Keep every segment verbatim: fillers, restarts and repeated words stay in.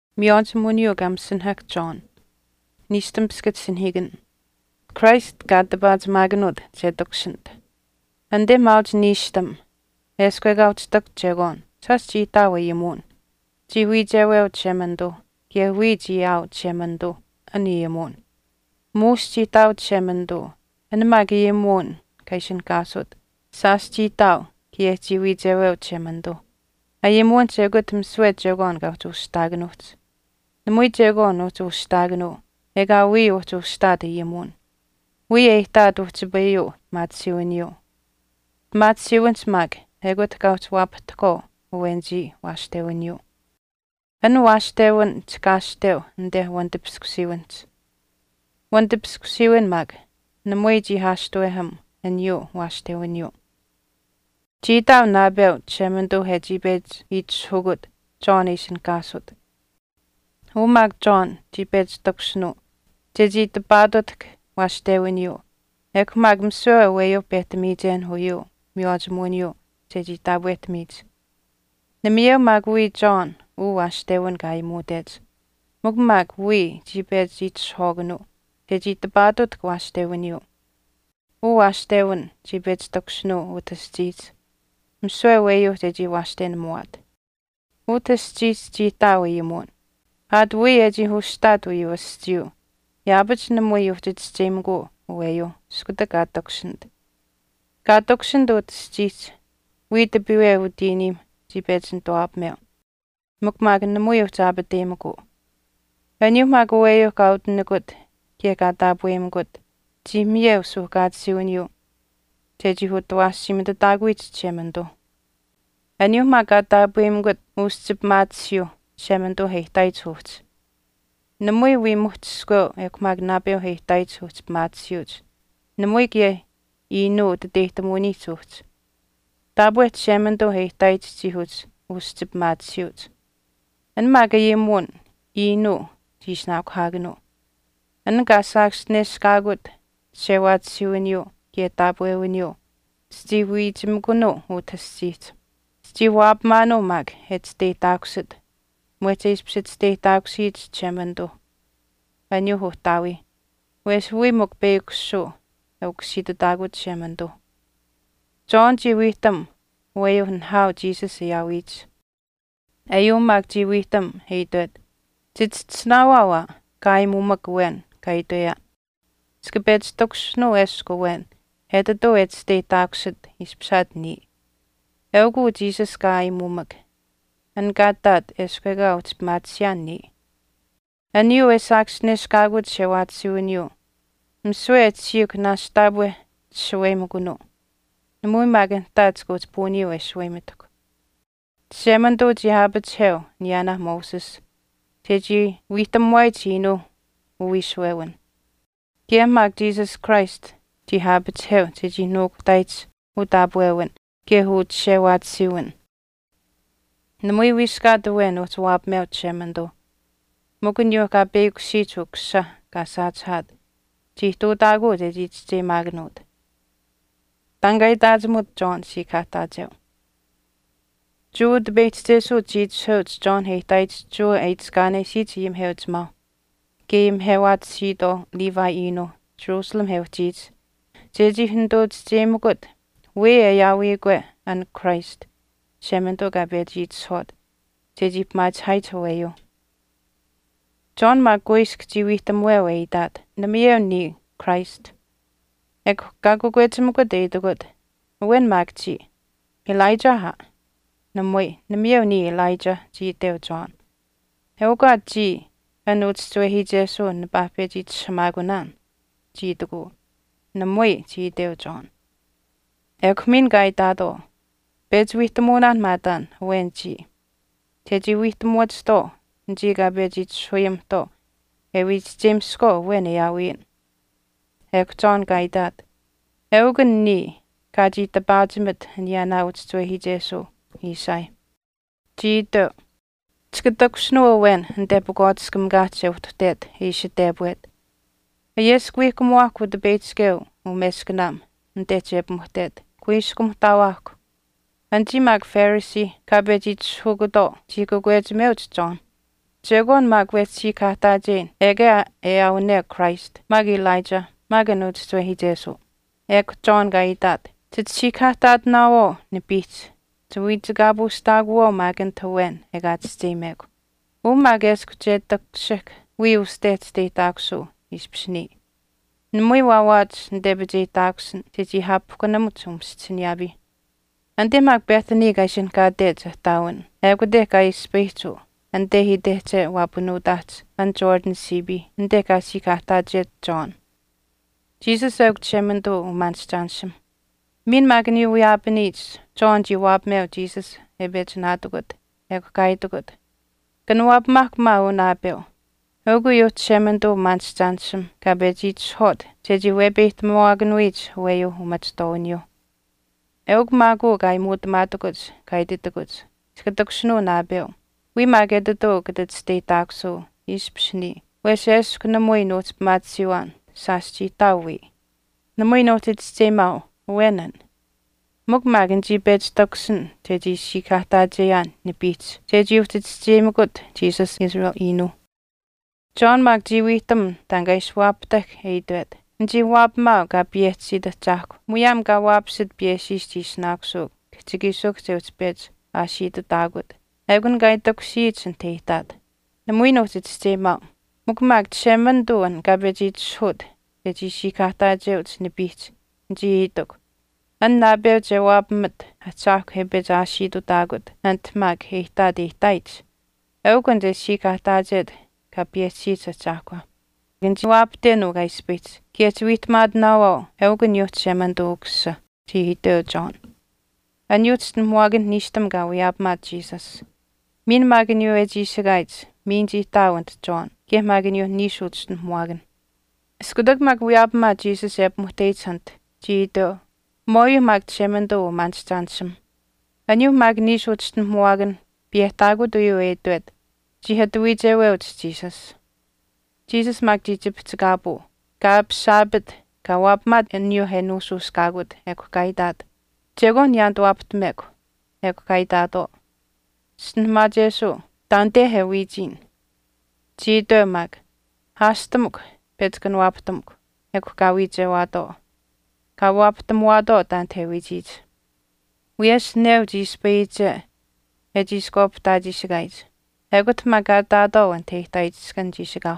Miantamunio gamsin hak John. Nistam skitsin higan. Christ gadabad maganud jedoksint. Ande maut nistam. Esquegaut stuk jegon. Tas ji tawa yamun. Ji wi jewel chemando. Ye wi ji out chemando. Ani yamun. Mus ji tau chemando. An magi yamun. Kaishin kasut. Sas ji tau. Kie ji wi jewel chemando. Ayamun jegutum swed jegon gautu stagnut. Namui jegon utu stagnu. Ega wi utu stad yamun. Wi e tad utu bayo matsiwin yo. Matsiwins mag. Egot gaut wap tko. Wenji washtewin yo. An washtewin tkastew nde wandipskusiwins. Wandipskusiwin mag. Namui ji hashtueham. En yo washtewin yo. Jitaw nabel chemendo hejibed each hugut. John isin kasut. Umag John jibed stuksnu. Jeji tabadotk washtewin yo. Ek mag msua weyo betamijen huyo. Miojmun yo. Jeji tabwetmij. Namiyo mag wi John. U washtewin gai muded. Mug mag wi jibed each hognu. Jeji tabadotk washtewin yo. U washtewin jibed stuksnu utas jit. Msua weyo jeji washten muad. Utas jit jitaw yamun. Ad wi eji hustatu yo stiu. Yabach na mui uftit stemgo weyo skuta gatokshind. Gatokshind utas jit. Wi de biwe udinim jibedsin to apmel. Mukmagan na mui uftabademago. Anyu mag weyo gauten na gut. Kie gatabwem gut. Jimyew su gatsiwin yo. Jeji hutwasim da dagwit chemendo. Anyu mag gatabwem gut ustip matsyo. Chemendo heitai tsuht. Namui wi muhtsko ek mag nabeo heitai tsuht matsyut. Namui gie inu de dehtamuni tsuht. Tabwet chemendo heitai tsihut ustip matsyut. An maga yemun inu jisnauk hagano. An gasaks neskagut sewat siwin yo gie tabwewin yo. Sti wi jimguno utas sit. Sti wab mano mag het ste taksit. Muetes psit ste taksit chemendo. Anyu hutawi. Wes wi muk beukso. Auksida dagut chemendo. John ji witam. Weyo han hau Jesus yawits. Ayu mag ji witam heidut. Tits tsnawawa. Kai mumak wen. Kai doya. Skabed stoksno esko wen. Heda do et ste taksit ispsad ni. Eugu Jesus kai mumak. An gadat esquegaut matsiani. An yu esaks neskagut shewat siwin yo. Mswe tsiuk nastabwe shwemuguno. Namui magan tatskot punio eswemetuk. Semando jihabat hew niana Moses. Teji witamwai chino uwishwewen. Kiem mag Jesus Christ jihabat hew teji nok daits utabwewen. Gehut shewat siwin. Namui wiskada wen ot wab mel chemando. Mugun yo ka beuk situk sa ka satshad. Jihto dago de jitste magnod. Tangay dazmut John si katajew. Jude beit tesu jits hots John heitait ju eits gane sit yim hots ma. Geim hewat sido Levi ino. Jerusalem hew jits. Jeji hindod stemugut. We e yawi gwe an Christ. Shemendo gabe jits hot. Jeji pmach hait weyo. John mag gwisk jiwitam wewe dat. Namio ni Christ. Ek gagugwetum godedugut. Wen mag ji. Elijah ha. Namoi. Namio ni Elijah ji deo John. Heuga ji. Anutstwe hi jesu nabape ji chamagunan. Ji dugu. Namoi ji deo John. Ek min gai dado. Bej wihtamunan madan wen ji. Teji wihtamuat sto. Nji gabe ji chuyam to. Ewi James sko wen yawin. Ek John gai dad. Eugan ni. Kaji tabajimit nyana utstwe hi jesu. Isai. Ji do. Tskiduk snuwa wen ndebugod skumgache utted. Ishe debwet. Yes gwikum wak with the bait skill. Umeskanam. Ndecheb muhted. Quiskum tawak. Anji mag Pharisee, cabbage hugudo, chico gwedge melt John. Jegon mag wet si kahta jane. Ege e au ne Christ. Mag Elijah. Mag anut stwe hi Jesu. Ek John ga idat. Tit si kahta na o ne beach. To we to gabu stag wo magan to wen. Egat stay meg. O mag esk jet dak shik. We u state state aksu. Is pshni. Nmui wawat ndebje taksen. Tiji hap kuna mutum stinyabi. Ande mag Bethany ga shin ka det tawen. Ego de ga is spechu. Ande hi dete wapunu dat. An Jordan C B. Ande ga si kahta jet John. Jesus ook chemendo umans janshim. Min magni we abenich. John ji wab meo Jesus. Ebet natugut. Ego kaitugut. Gan wab mak ma unabel. Ogu yo chemendo umans janshim. Kabejich hot. Teji webeit moagan wich. Weyo umach doonyo. Eog magu gai mut matuguts. Kaidituguts. Skadukshnu nabel. We magedado gadet stay takso. Ispshni. Weshes kunamui notes matsiwan. Sasti tawi. Namui noted stay mau. Wenan. Mug magan ji bed stuksen. Teji shikata jayan. Ni beach. Teji uted stay magut. Jesus Israel inu. John mag ji witam. Tangay swaptek eidwet. Nji wap mau ga biet si da chak. Muyam ga wap sid bieshis ti snaksuk. Tigi suk zeuts bed. Ashi da dagut. Egun ga itak siits en teitad. Namui noted stay mau. Mug mag chemen doan ga beji chud. Teji shikata jeuts ni beach. Nji ituk. An nabel jawab mit. Achak he bed ashi da dagut. Ant mag heitad eitaich. Egun de shikata jed. Ga biet siits a chakwa. Gynti wap denu gai spits. Kiet wit mad nawa. Eugen jut sheman doogsa. Ti hi dö John. An jutsten morgen nishtam ga wiab mad Jesus. Min magen ju e jise gaids. Min ji tauant John. Ge magen ju nishutsten morgen. Skudag mag wiab mad Jesus eb muhteitsant. Ti hi dö. Moju mag sheman do manstansam. An ju mag nishutsten morgen. Bietagu du ju e död. Ji had du i jeweuts Jesus. Jesus mag jijip tsgabu. Gab sabit. Gawab mad en yu he nusu skagut. Eko kaidad. Jegon yand wapt meko. Eko kaidado. Sn ma Jesu. Dante he wijin. Jidö mag. Hastamuk. Petskan waptamuk. Eko kawije wado. Kawaptam wado dante wijij. Wies neu jispeije. E jiskop da jishigaiz. Egot magadado en teitaitskan jishigau.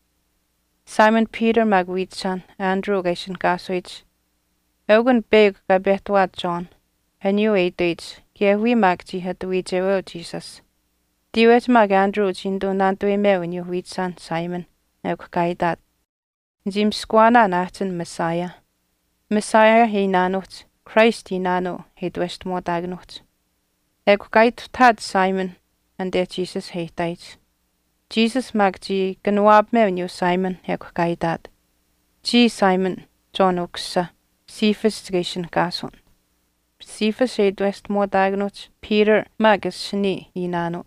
Simon Peter mag witchan, Andrew gaishin gasoich. Eugen beg ga betwad John. En you eight dates, gie hui mag ji had witche o Jesus. Diwet mag Andrew jindo nantwe meu en you witchan Simon, eug gaidad. Jim squana nachten Messiah. Messiah he nanot, Christ he nano, he dwest mo dagnot. Eug gaid tad Simon, and there Jesus he died. Jesus mag ji ganwab mewn yw Simon eg gaidad. Ji Simon, John Oxa, Cephas trishin gason. Cephas edwest mo dagnot, Peter magus shni i nano.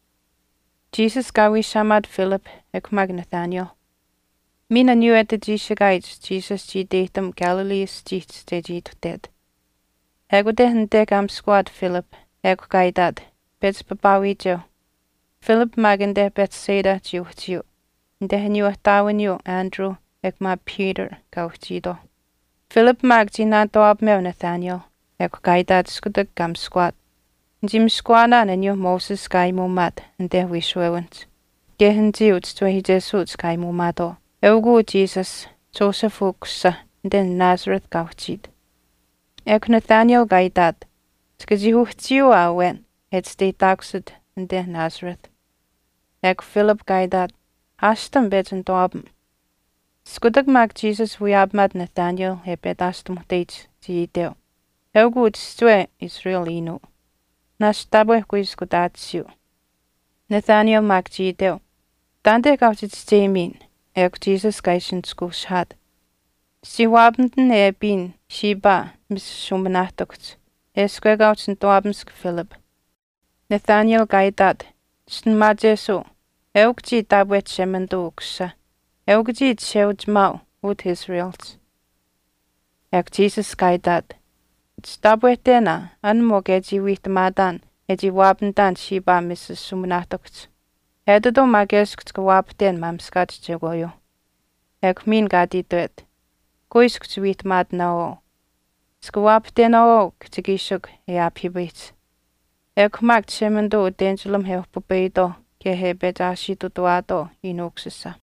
Jesus gawi shamad Philip eg mag Nathaniel. Mina nu et ji shagaid, Jesus ji datum Galilee's jits de ji dead. Ego de hende gam squad Philip eg gaidad, beds babawi jo. Philip magen de Bethsaida jiwtiw. De henu atawin yu Andrew eg ma Peter gawtido. Philip mag ji na doab mew Nathaniel eg gaidad skudag gam squad. Jim squana na yu Moses gai mo mad en de wishwewent. Gehen jiwt twa hi Jesus gai mo mado. Eugu Jesus, Joseph uksa den Nazareth gawtid. Eg Nathaniel gaidad. Skaj huchtiw awen et stay taxed en de Nazareth. Eg Philip gaidad. Astam beten doabem. Skudag mag Jesus wiab mad Nathaniel he bet astam teits ti deo. Eugu stwe Israel inu. Nas tabo gui skudatsiu. Nathaniel mag ti deo. Dante gawtid stemin. Eg Jesus gaishin skushad. Si wabenden e bin, shiba, mis shumanatokt. Esque gawtsin doabemsk Philip. Nathaniel gaidad. Sn ma Jesu. Eug ji dabwet shemen doogsa. Eug ji tshewj mau, ut Israels. Eg Jesus gaidad. Stabwet dena, an moge ji wit madan, e ji wabendan shiba mis shumanatokt. Hädudo magiask ska wapten mamskat jagoyo. Ek min gadi duet. Kuisk zwit mad nao. Ska wapten ao ktigishuk ya pibit. Ek mag tsemendo densulum heo pupedo ke hebet ashitu tuado inuksisa.